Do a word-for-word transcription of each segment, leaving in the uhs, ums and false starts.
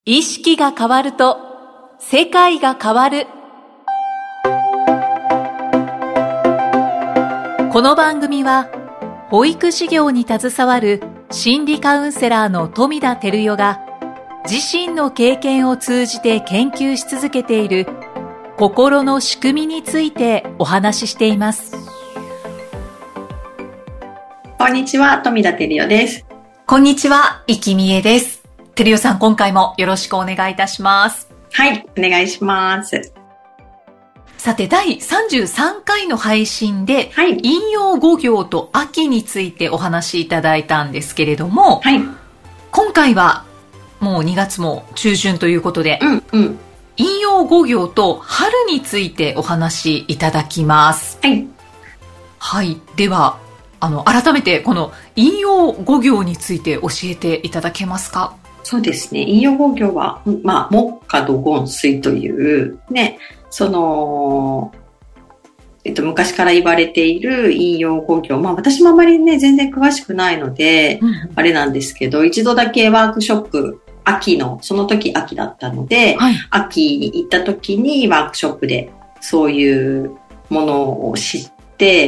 意識が変わると世界が変わる。この番組は保育事業に携わる心理カウンセラーの富田照代が自身の経験を通じて研究し続けている心の仕組みについてお話ししています。 こんにちは、富田照代です。 こんにちは、生きみえです。照代さん、今回もよろしくお願いいたします。 はい、お願いします。 さて、だいさんじゅうさんかいの配信で、 はい、 引用語行と秋についてお話しいただいたんですけれども、 はい、 今回はもうにがつも中旬ということで、 うんうん、 引用語行と春についてお話しいただきます。 はい。 はい。では、あの、改めてこの引用語行について教えていただけますか？ そうですね。引用語行は、まあ、木火土金水というね、その、えっと、昔から言われている引用語行。まあ、私もあまりね、全然詳しくないので、うん、あれなんですけど、一度だけワークショップ、秋の、その時秋だったので、はい、秋に行った時にワークショップでそういうものを知って、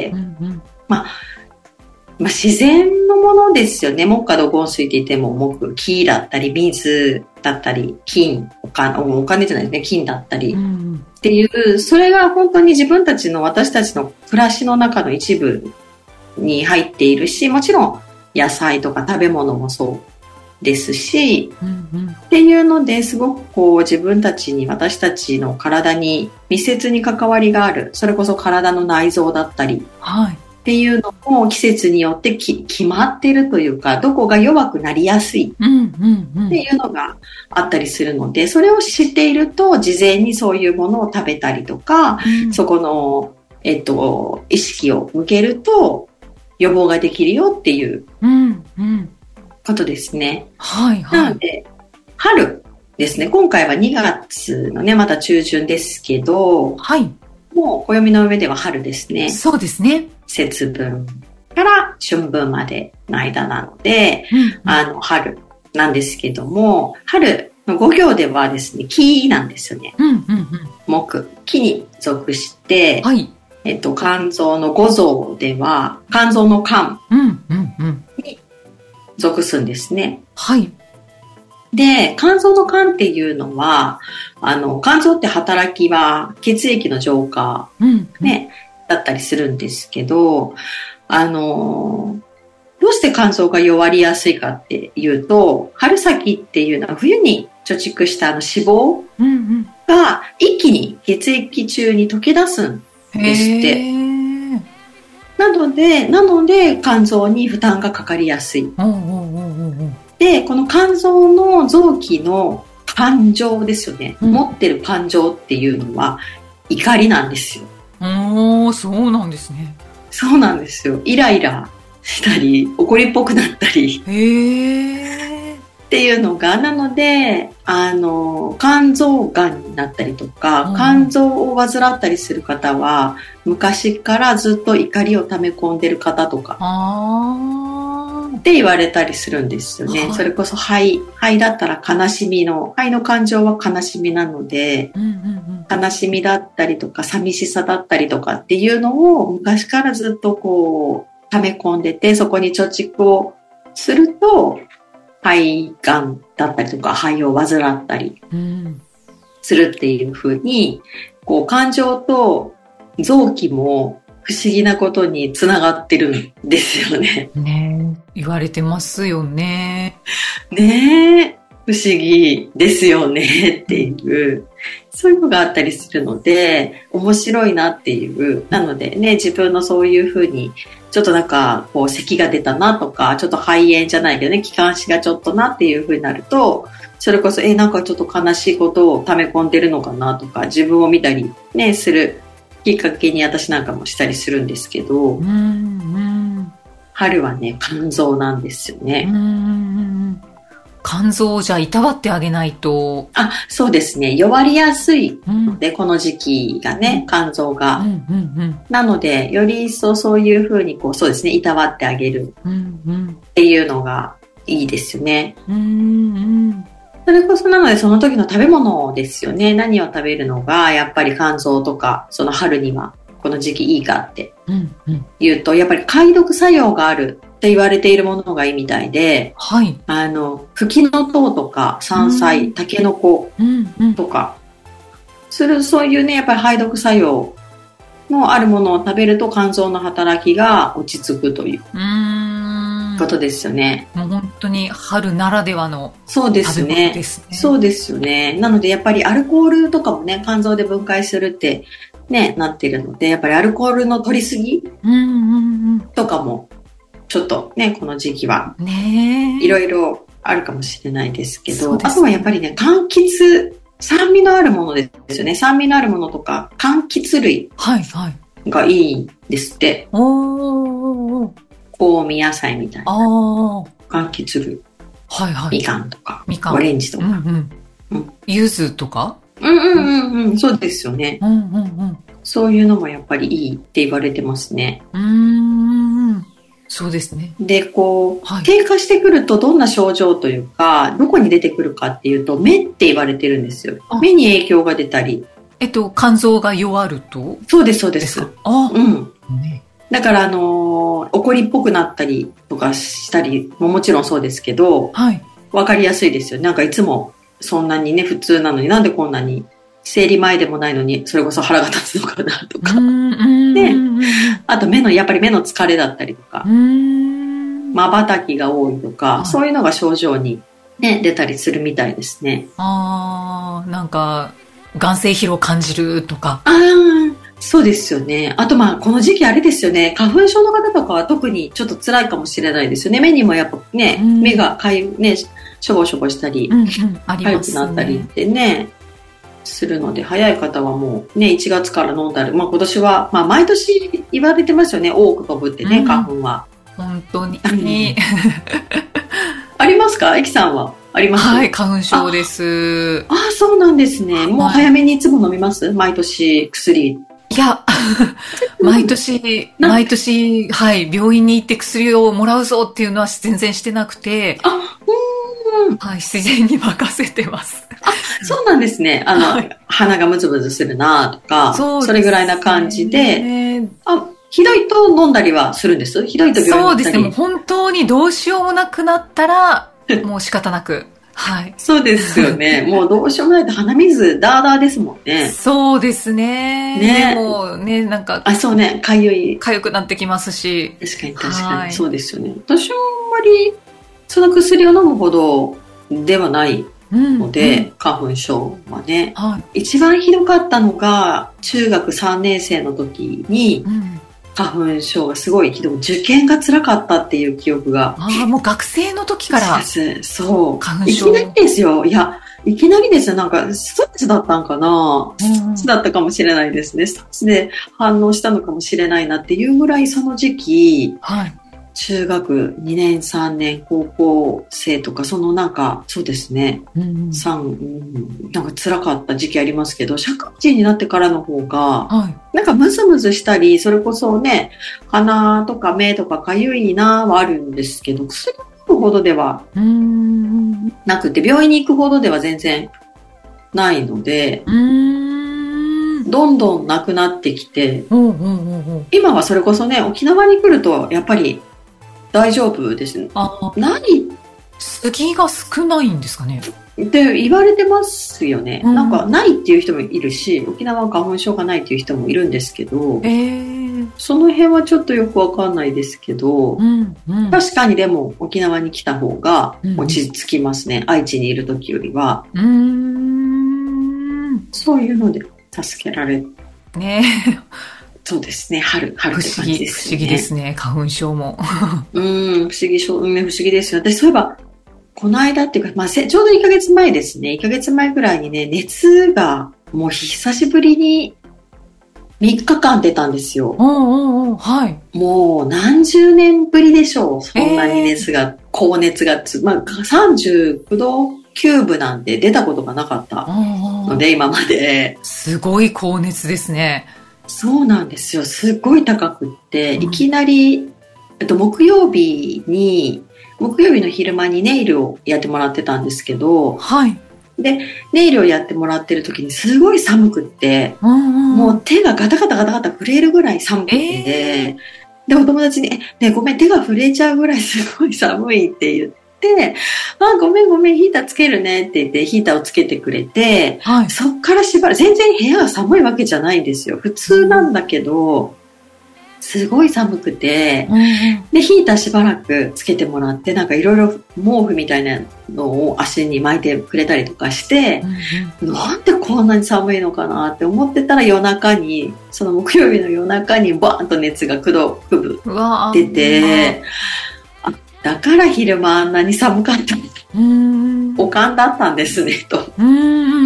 うんうん、まあ、まあ、自然のものですよね。木火土金水って言っても木、木だったり水だったり金、お金、お金じゃないですね、金だったり、うん、っていう、それが本当に自分たちの私たちの暮らしの中の一部に入っているし、もちろん野菜とか食べ物もそうですし、うんうん、っていうのですごくこう自分たちに、私たちの体に密接に関わりがある、それこそ体の内臓だったり、はい、っていうのも季節によってき決まっているというか、どこが弱くなりやすいっていうのがあったりするので、それを知っていると事前にそういうものを食べたりとか、うん、そこの、えっと、意識を向けると予防ができるよっていうことですね。 うんうん、はいはい。 なので、春ですね。今回はにがつのね、また中旬ですけど、 はい。 もう暦の上では春ですね。 そうですね。 節分から春分までの間なので、うんうん、あの、春なんですけども、春の語行ではですね、木なんですよね。 うんうんうん、 木、木に属して、 はい、 えっと、肝臓の五臓では、肝臓の肝に属すんですね。 はい。 で、肝臓の肝っていうのは、あの、肝臓って働きは血液の浄化、 うんうん、 ね、だったりするんですけど、あの、どうして肝臓が弱りやすいかっていうと、春先っていうのは冬に貯蓄したあの脂肪が一気に血液中に溶け出すんですって。なので、なので肝臓に負担がかかりやすい。で、この肝臓の臓器の感情ですよね。うん、持ってる感情っていうのは怒りなんですよ。 おー、そうなんですね。 そうなんですよ。イライラしたり、怒りっぽくなったり。 へー。 っていうのが、なので、あの、肝臓がんになったりとか、うん、肝臓を患ったりする方は、昔からずっと怒りを溜め込んでる方とか、 あって言われたりするんですよね。はい、それこそ肺、肺だったら悲しみの、肺の感情は悲しみなので、 うんうんうん、 悲しみだったりとか、寂しさだったりとかっていうのを昔からずっとこう、溜め込んでて、そこに貯蓄をすると、肺がんだったりとか、肺を患ったりするっていうふうに、こう、感情と臓器も不思議なことにつながってるんですよね。 ねえ、言われてますよね。 ねえ、不思議ですよねっていう、そういうのがあったりするので、面白いなっていう。なのでね、自分のそういうふうに、ちょっとなんか、こう、咳が出たなとか、ちょっと肺炎じゃないけどね、気管支がちょっとなっていうふうになると、それこそ、え、なんかちょっと悲しいことを溜め込んでるのかなとか、自分を見たりね、するきっかけに私なんかもしたりするんですけど、 うんうん、 春はね、肝臓なんですよね。 うんうん、肝臓をじゃあいたわってあげないと。 あ、そうですね。弱りやすいので、うん、この時期がね、肝臓が。 うんうんうん、 なので、より一層そういうふうに、こう、そうですね、いたわってあげるっていうのがいいですよね。 うんうん、 それこそなのでその時の食べ物ですよね。何を食べるのがやっぱり肝臓とか、その春にはこの時期いいかって言うと、うんうん、やっぱり解毒作用があるって言われているものがいいみたいで、 はい、 あのフキノトウとか山菜、タケノコとか、するそういうねやっぱり排毒作用のあるものを食べると肝臓の働きが落ち着くということですよね。 もう本当に春ならではの食べ物ですね。そうですよね。なのでやっぱりアルコールとかもね肝臓で分解するってねなってるので、やっぱりアルコールの取りすぎとかもちょっとねこの時期はいろいろあるかもしれないですけど、ね、あとはやっぱりね柑橘、酸味のあるものですよね。酸味のあるものとか柑橘類がいいんですって。 はいはい、お香味野菜みたいな柑橘類、 はいはい、 みかんとかみかん、 オレンジとか、うんうんうん、柚子とか、 うんうんうんうん、そうですよね、 うんうんうん、 そういうのもやっぱりいいって言われてますね。 うーん、そうですね。 でこう、はい、低下してくるとどんな症状というかどこに出てくるかっていうと目って言われてるんですよ。目に影響が出たり、 えっと肝臓が弱ると、 そうですそうです。 あ、 うん、ね、だからあのー、怒りっぽくなったりとかしたりももちろんそうですけど、はい、分かりやすいですよ。なんかいつもそんなにね普通なのになんでこんなに生理前でもないのにそれこそ腹が立つのかなとか、であと目のやっぱり目の疲れだったりとか、まばたきが多いとか、はい、そういうのが症状に、ね、出たりするみたいですね。 あー、なんか眼性疲労感じるとか、 あーそうですよね。あとまあこの時期あれですよね、花粉症の方とかは特にちょっと辛いかもしれないですよね。目にもやっぱね、うん、目がかゆねしょぼしょぼしたり、 うんうん、 かゆくなったりってねするので、早い方はもうねいちがつから飲んだり、まあ今年はまあ毎年言われてますよね、多く飛ぶってね、うん、花粉は本当にありますか？エキさんはあります？ はい、花粉症です。 ああ、そうなんですね。もう早めにいつも飲みます？毎年薬。 いや、毎年、毎年、はい、病院に行って薬をもらうぞっていうのは全然してなくて、 あ、うん、 はい、自然に任せてます。 あ、そうなんですね。あの、はい、鼻がムズムズするなとか、そうですね、それぐらいな感じで、あ、ひどいと飲んだりはするんです？ひどいと病院に行ったり。 そうですね、もう本当にどうしようもなくなったら、もう仕方なく。はい。 そうですよね。もうどうしようもないと鼻水ダーダーですもんね。 そうですね。ね。もうね、なんか。 あ、そうね。かゆい。 かゆくなってきますし。 確かに確かに。そうですよね。私はあんまり、その薬を飲むほどではないので、うんうん、花粉症はね、はい。一番ひどかったのが、中学さんねん生の時に、うん、花粉症がすごいひどい、受験が辛かったっていう記憶が。 ああ、もう学生の時から。 そう。花粉症。いきなりですよ。いや、いきなりですよ。なんか、ストレスだったんかな、うん、ストレスだったかもしれないですね。ストレスで反応したのかもしれないなっていうぐらいその時期、はい、中学にねん、さんねん、高校生とか、そのなんか、そうですね、うん、さん、うん、なんか辛かった時期ありますけど、社会人になってからの方が、はい、なんかムズムズしたり、それこそね、鼻とか目とかかゆいなはあるんですけど、薬を飲むほどではなくて、病院に行くほどでは全然ないので、うーん、どんどんなくなってきて、うんうんうんうん、今はそれこそね、沖縄に来ると、やっぱり、大丈夫ですね。 あ、何杉が少ないんですかねって言われてますよね、うん、なんかないっていう人もいるし、沖縄は花粉症がないっていう人もいるんですけど、えー、その辺はちょっとよくわかんないですけど、うんうん、確かにでも沖縄に来た方が落ち着きますね、うん、愛知にいる時よりは。うーん、そういうので助けられねそうですね。春、春って感じですね。 不思議ですね。花粉症も。 うん、不思議、不思議ですよ。私、そういえば、この間っていうか、まあ、ちょうどいっかげつまえですね。いっかげつまえぐらいにね、熱が、もう久しぶりにみっかかん出たんですよ。 うんうんうん、はい。 もう何十年ぶりでしょう。そんなに熱が、えー、高熱がつ、まあ、さんじゅうきゅうどきゅうぶなんて出たことがなかったので、今まで。 すごい高熱ですね。 そうなんですよ。すっごい高くって、いきなり、えっと、木曜日に、木曜日の昼間にネイルをやってもらってたんですけど、はい。 で、ネイルをやってもらってる時にすごい寒くって、 うんうん、 もう手がガタガタガタガタ震えるぐらい寒くて、えー、で、お友達に、え、ね、ごめん、手が震えちゃうぐらいすごい寒いって言って、あ、ごめんごめん、ヒーターつけるねって言って、ヒーターをつけてくれて、はい、そっからしばらく、全然部屋が寒いわけじゃないんですよ。普通なんだけど、すごい寒くて、うんうん、で、ヒーターしばらくつけてもらって、なんかいろいろ毛布みたいなのを足に巻いてくれたりとかして、うんうん、なんでこんなに寒いのかなって思ってたら夜中に、その木曜日の夜中にバーンと熱がくどくぶ出て、あ、だから昼間あんなに寒かった。うん、おかんだったんですね、と。 うん、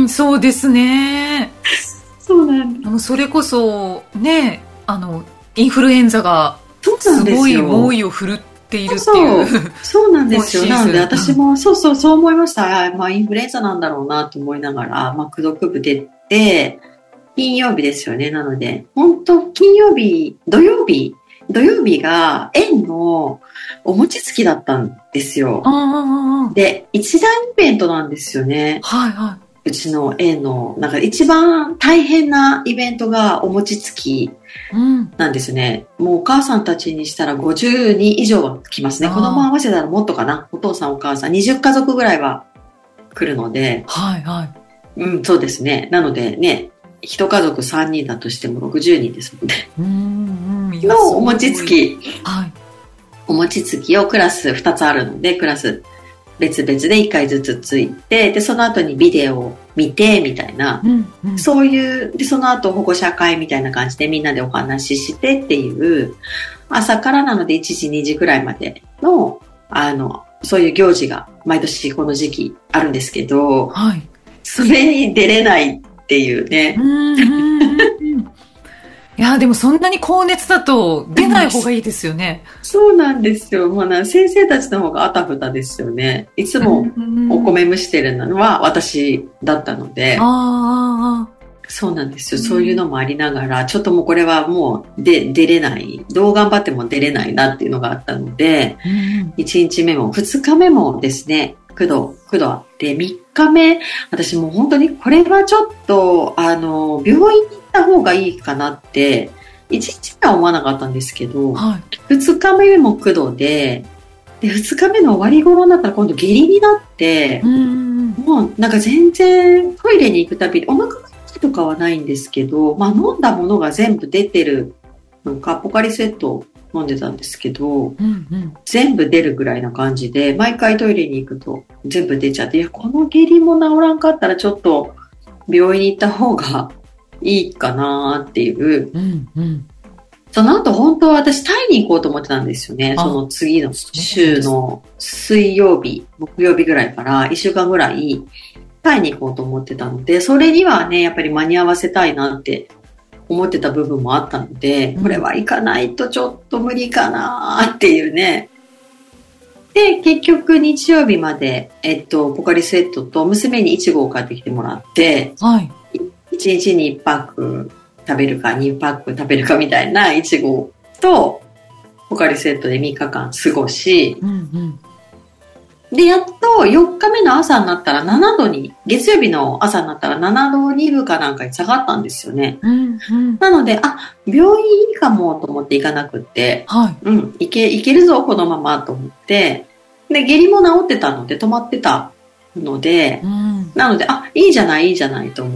そうですね。 そうなんだ。 それこそ、ね、あの、インフルエンザがすごい猛威を振るっているっていう。 そう、そうなんですよ。なので私も、そうそうそう思いました。まあインフルエンザなんだろうなと思いながら、まあくどくぶ出て、金曜日ですよね。なので、本当金曜日、土曜日、土曜日が園のお餅つきだったんですよ。で、一大イベントなんですよね。 はいはい。 うちの園の、なんか一番大変なイベントがお餅つきなんですね。うん、もうお母さんたちにしたらごじゅうにん以上は来ますね。子供合わせたらもっとかな。お父さんお母さんにじゅっかぞくぐらいは来るので。 はいはい。 うん、そうですね。なのでね、一家族さんにんだとしてもろくじゅうにんですもんね。うんうん、のお餅つき。はい。お餅つきをクラスふたつあるので、クラス別々でいっかいずつついて、で、その後にビデオを見て、みたいな、うんうん、そういう、で、その後保護者会みたいな感じでみんなでお話ししてっていう、朝からなのでいちじ、にじくらいまでの、あの、そういう行事が毎年この時期あるんですけど、はい、それに出れないっていうね。うんうんいやでもそんなに高熱だと出ない方がいいですよね。 そうなんですよ。もうな先生たちの方があたふたですよね。いつもお米蒸してるのは私だったので。あそうなんですよ。そういうのもありながら、ちょっともうこれはもうで出れない。どう頑張っても出れないなっていうのがあったので、いちにちめもふつかめもですね、くど、くどあって、みっかめ、私もう本当にこれはちょっと、あの、病院に行った方がいいかなって、いちにちめは思わなかったんですけど、はい、ふつかめもくどで、で、ふつかめの終わり頃になったら今度下痢になって、うんもうなんか全然トイレに行くたびにお腹が痛いとかはないんですけど、まあ飲んだものが全部出てるのか、ポカリスエット飲んでたんですけど、うんうん、全部出るぐらいな感じで、毎回トイレに行くと全部出ちゃって、いやこの下痢も治らんかったらちょっと病院に行った方がいいかなっていう、うんうん、その後本当は私タイに行こうと思ってたんですよね。その次の週の水曜日、木曜日ぐらいからいっしゅうかんぐらいタイに行こうと思ってたので、それにはね、やっぱり間に合わせたいなって思ってた部分もあったので、これは行かないとちょっと無理かなっていうね。で、結局日曜日まで、えっと、ポカリスエットと娘にイチゴを買ってきてもらって、はい、いちにちにいっパック食べるかにパック食べるかみたいなイチゴとポカリスエットでみっかかん過ごし、うんうんで、やっとよっかめの朝になったらななどに、月曜日の朝になったらななどにぶかなんかに下がったんですよね。うんうん、なので、あ、病院いいかもと思って行かなくって、はい、うん、行け、行けるぞ、このままと思って、で、下痢も治ってたので、止まってたので、うん、なので、あ、いいじゃない、いいじゃないと思って、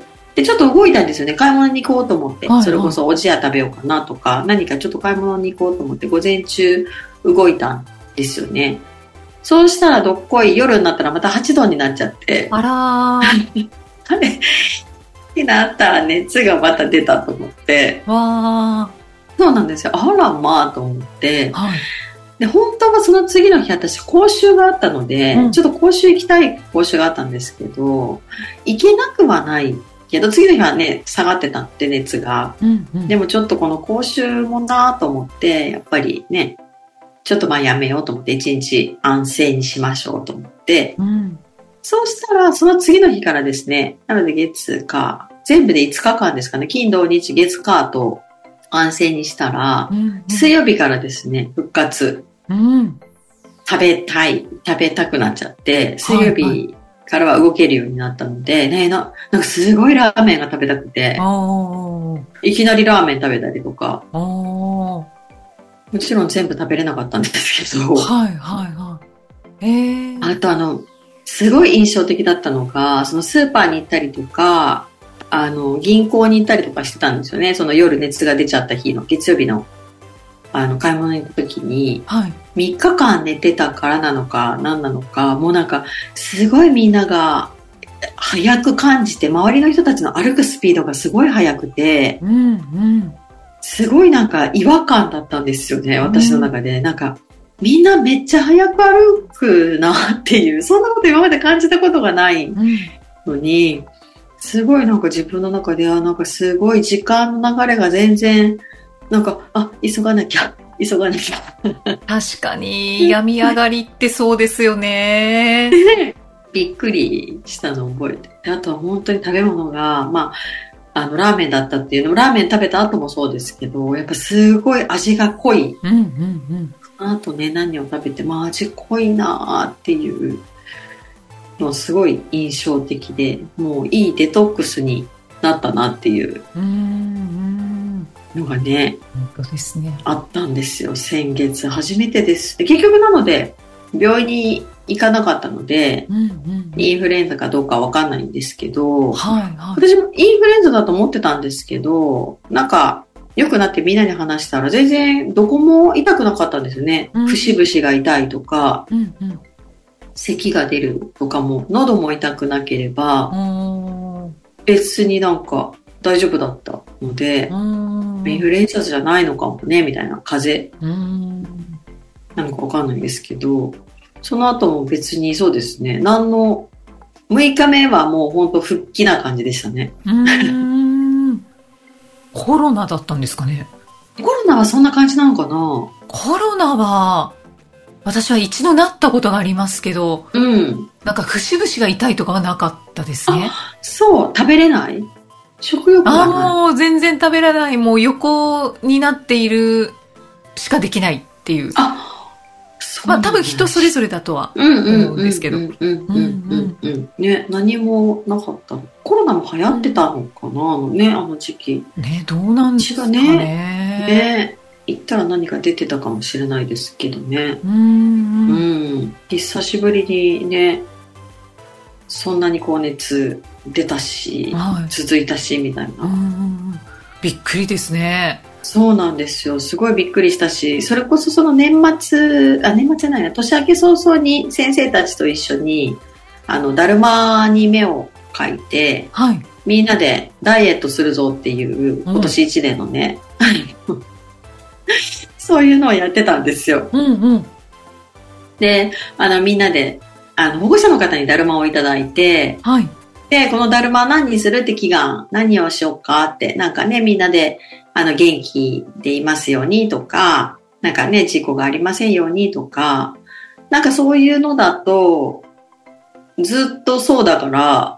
で、ちょっと動いたんですよね。買い物に行こうと思って、はいはい、それこそおじや食べようかなとか、何かちょっと買い物に行こうと思って、午前中動いたんですよね。そうしたらどっこい夜になったらまたはちどになっちゃって。 あらー。 あれになったら熱がまた出たと思って。わー。そうなんですよ。あらまあと思って。はい。で、本当はその次の日私講習があったので、うん、ちょっと講習行きたい講習があったんですけど、行けなくはないけど、次の日はね、下がってたって熱が。うんうん、でもちょっとこの講習もなと思って、やっぱりね、ちょっとまあやめようと思って一日安静にしましょうと思って、うん、そうしたらその次の日からですね、なので月火全部でいつかかんですかね、金土日月火と安静にしたら、うんうん、水曜日からですね復活、うん、食べたい食べたくなっちゃって、水曜日からは動けるようになったので、ね、な、なんかすごいラーメンが食べたくて、いきなりラーメン食べたりとか、もちろん全部食べれなかったんですけど、 はいはいはい。えー、 あとあの、すごい印象的だったのが、そのスーパーに行ったりとか、あの、銀行に行ったりとかしてたんですよね。その夜熱が出ちゃった日の、月曜日の、あの、買い物に行った時に、はい、みっかかん寝てたからなのか、何なのか、もうなんか、すごいみんなが、早く感じて、周りの人たちの歩くスピードがすごい速くて、うんうん、すごいなんか違和感だったんですよね、私の中で。うん、なんか、みんなめっちゃ早く歩くなっていう、そんなこと今まで感じたことがないのに、うん、すごいなんか自分の中ではなんかすごい時間の流れが全然、なんか、あ、急がなきゃ、急がなきゃ。 確かに、病み上がりってそうですよね。 びっくりしたのを覚えて。あとは本当に食べ物が、まあ、あの、ラーメンだったっていうのも、ラーメン食べた後もそうですけど、やっぱすごい味が濃い。うんうんうん。あとね、何を食べて、まあ味濃いなーっていうのすごい印象的で、もういいデトックスになったなっていうのがね、 本当ですね、 あったんですよ。先月初めてです。で結局なので、病院に行かなかったので、うんうんうん、インフルエンザかどうかわかんないんですけど、はいはい、私もインフルエンザだと思ってたんですけど、なんか、良くなってみんなに話したら全然どこも痛くなかったんですよね。うん、節々が痛いとか、うんうん、咳が出るとかも、喉も痛くなければ、別になんか大丈夫だったので、インフルエンザじゃないのかもね、みたいな風邪なのかわかんないんですけど、その後も別にそうですね、何の、むいかめはもう本当復帰な感じでしたね。 コロナだったんですかね。 コロナはそんな感じなのかな。 コロナは私は一度なったことがありますけど、うん、なんか節々が痛いとかはなかったですね。 あ、そう、食べれない？食欲がない？ あ、もう全然食べれない。もう横になっているしかできないっていう。あ、まあ多分人それぞれだとは思うんですけど。 ね、何もなかった。コロナも流行ってたのかな、うん、ね、あの時期。 ね、どうなんですかね。ね、 ね、行ったら何か出てたかもしれないですけどね。うん、うん、久しぶりにね、そんなにこう熱出たし、はい、続いたしみたいな。うん、 びっくりですね。 そうなんですよ。すごいびっくりしたし、それこそその年末、あ、年末じゃないな、年明け早々に先生たちと一緒に、あの、だるまに目を描いて、はい、みんなでダイエットするぞっていう、今年いちねんのね、うん、そういうのをやってたんですよ。うんうん、で、あの、みんなで、あの、保護者の方にだるまをいただいて、はい、で、このだるま何にするって祈願、何をしようかって、なんかね、みんなで、あの、元気でいますようにとか、なんかね、事故がありませんようにとか、なんかそういうのだと、ずっとそうだから、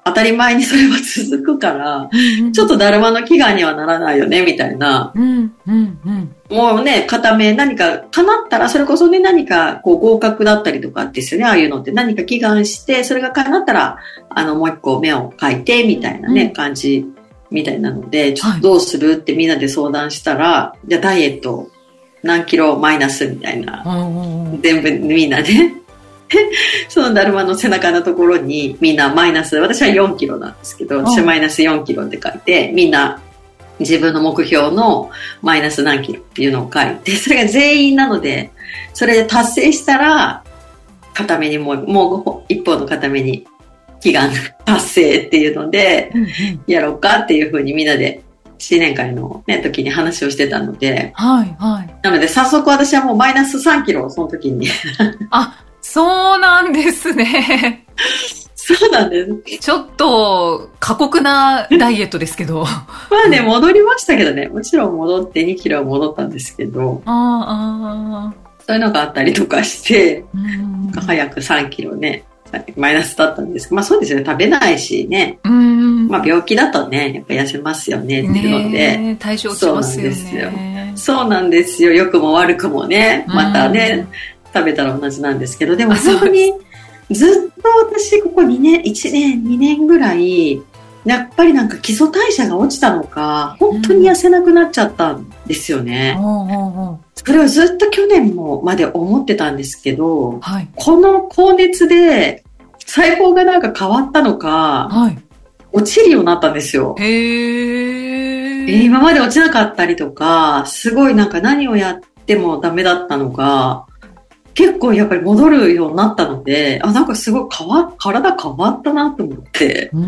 当たり前にそれは続くから、うんうん、ちょっとだるまの祈願にはならないよね、みたいな。うんうんうん、もうね、片目何か叶ったら、それこそね、何かこう合格だったりとかですよね、ああいうのって何か祈願して、それが叶ったら、あの、もう一個目を描いて、みたいなね、うん、感じ。みたいなので、ちょっとどうするってみんなで相談したら、はい、じゃあダイエット何キロマイナスみたいな、全部みんなね、そのだるまの背中のところにみんなマイナス、私はよんキロなんですけど、私はマイナスよんキロって書いて、みんな自分の目標のマイナス何キロっていうのを書いて、それが全員なので、それで達成したら、片目にもう、もう一方の片目に、祈願達成っていうので、やろうかっていうふうにみんなで新年会のね、時に話をしてたので、はいはい。なので早速私はもうマイナスさんキロ、その時に。 あ、そうなんですね。 そうなんです。 ちょっと過酷なダイエットですけど。 まあね、戻りましたけどね。もちろん戻ってにキロは戻ったんですけど、ああ、そういうのがあったりとかして、うん早くさんキロね、マイナスだったんですけど、まあそうですよね、食べないしね。うん、まあ病気だとね、やっぱ痩せますよねっていうので。 ね、体重落ちますよね。 そうなんですよ。そうなんですよ。良くも悪くもね、またね、食べたら同じなんですけど、でも本当にずっと私、ここにねん、いちねん、にねんぐらい、やっぱりなんか基礎代謝が落ちたのか、本当に痩せなくなっちゃったんですよね。 うんうんうんうん、 それをずっと去年もまで思ってたんですけど、 はい、 この高熱で細胞がなんか変わったのか、 はい、 落ちるようになったんですよ。 へー。 今まで落ちなかったりとか、すごいなんか何をやってもダメだったのが、結構やっぱり戻るようになったので、あ、なんかすごい変わ、体変わったなと思って、 うー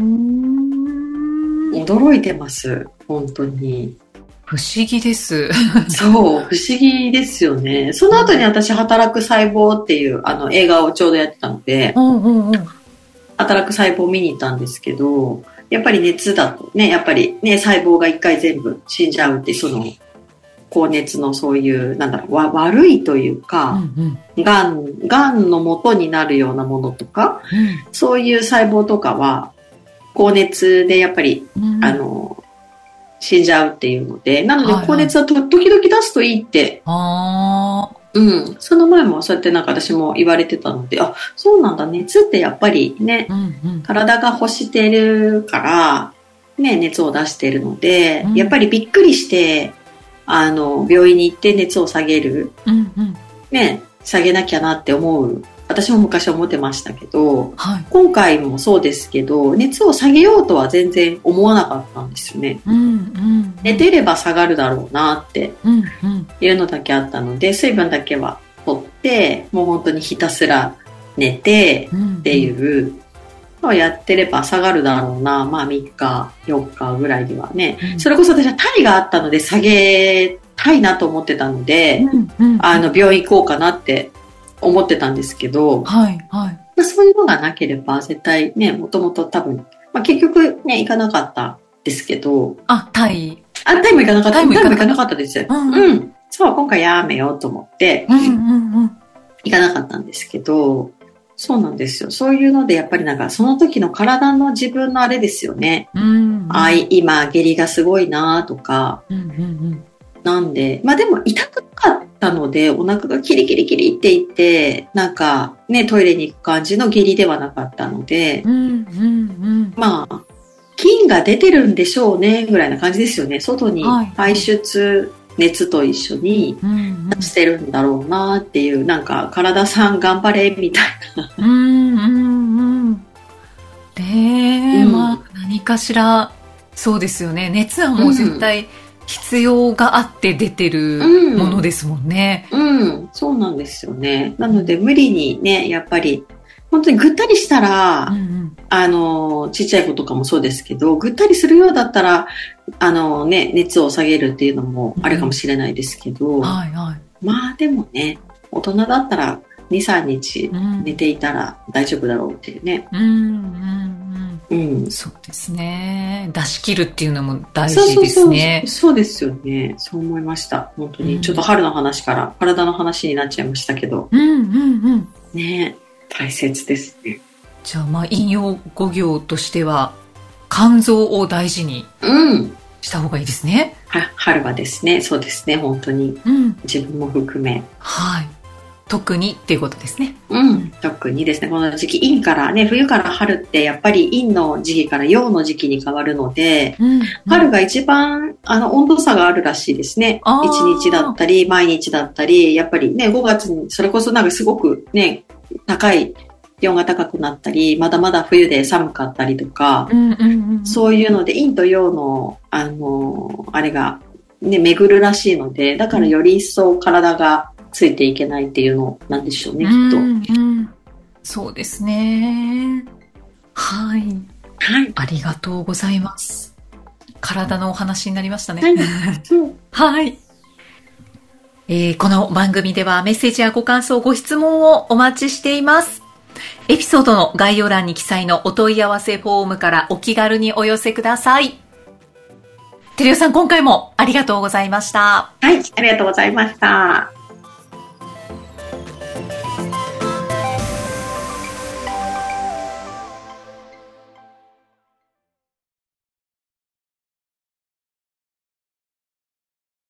ん、 驚いてます。本当に。 不思議です。 そう、不思議ですよね。その後に私、働く細胞っていうあの映画をちょうどやってたので、 うんうんうん、 働く細胞を見に行ったんですけど、やっぱり熱だとね、やっぱりね、細胞が一回全部死んじゃうって、その、高熱のそういう、なんだろう、わ悪いというか、 うんうん、 がん、がんの元になるようなものとか、 うん、 そういう細胞とかは、高熱でやっぱり、 うん、 あの、死んじゃうっていうので、なのではいはい、 高熱はと時々出すといいって、 あうん、その前もそうやってなんか私も言われてたので、あ、そうなんだ、熱ってやっぱりね、 うんうん、 体が欲してるから、ね、熱を出してるので、 うん、 やっぱりびっくりして、あの、病院に行って熱を下げる、 うんうん、 ね、下げなきゃなって思う。私も昔思ってましたけど、 はい、 今回もそうですけど、熱を下げようとは全然思わなかったんですよね。 うんうん、 寝てれば下がるだろうなってうんうん、 いうのだけあったので、水分だけは取って、もう本当にひたすら寝てっていうのをやってれば下がるだろうな。まあみっか、よっかぐらいにはね。 うん、 それこそ私はタイがあったので下げたいなと思ってたので、 うんうん、 あの病院行こうかなって思ってたんですけど、 はいはい、 まあ、そういうのがなければ絶対ね、もともと多分、まあ、結局ね、行かなかったんですけど、 あ、タイ、 あ、タイも行かなかった。 タイも行かなかったタイも行かなかったですよ。 うんうん。そう、今回やめようと思って、 うんうんうん、 行かなかったんですけど、そうなんですよ。そういうので、やっぱりなんか、その時の体の自分のあれですよね。 うんうん、 あ、今、下痢がすごいなとか、 うんうんうん、 なんで、まあでも痛くなかったので、お腹がキリキリキリっていって、なんかね、トイレに行く感じの下痢ではなかったので、 うんうんうん、 まあ、菌が出てるんでしょうね、ぐらいな感じですよね。外に排出、熱と一緒に出してるんだろうなっていう、なんか体さん頑張れみたいな。 うんうんうん。で、うん、まあ何かしらそうですよね。熱はもう絶対必要があって出てるものですもんね。 うん、うん、そうなんですよね。なので無理にね、やっぱり本当にぐったりしたら、うんうん、あの、ちっちゃい子とかもそうですけど、ぐったりするようだったら、あのね、熱を下げるっていうのもあるかもしれないですけど、うん、はいはい、まあでもね、大人だったらに、さんにち寝ていたら大丈夫だろうっていうね。うんうんうんうん、そうですね。出し切るっていうのも大事ですね。 そうそうそう、そうですよね。そう思いました。本当に。うん、ちょっと春の話から体の話になっちゃいましたけど。 うんうんうん。 ね、大切ですね。 じゃあまあ引用語行としては肝臓を大事にした方がいいですね。 うん、は春はですね、そうですね、本当に、うん、自分も含め、 はい、特にっていうことですね。 うん、特にですね、この時期陰からね、冬から春ってやっぱり陰の時期から陽の時期に変わるので、うんうん、春が一番あの温度差があるらしいですね。いちにちだったり毎日だったり、やっぱりねごがつにそれこそなんかすごくね高い気温が高くなったり、まだまだ冬で寒かったりとか、うんうんうん、そういうので陰と陽のあのあれがね巡るらしいので、だからより一層体がついていけないっていうのなんでしょうね、きっと。うんうん、 そうですね。はい、 はい。 ありがとうございます。体のお話になりましたね。 はい。 はい。えー、この番組ではメッセージやご感想、ご質問をお待ちしています。エピソードの概要欄に記載のお問い合わせフォームからお気軽にお寄せください。てるよさん、今回もありがとうございました。 はい、ありがとうございました。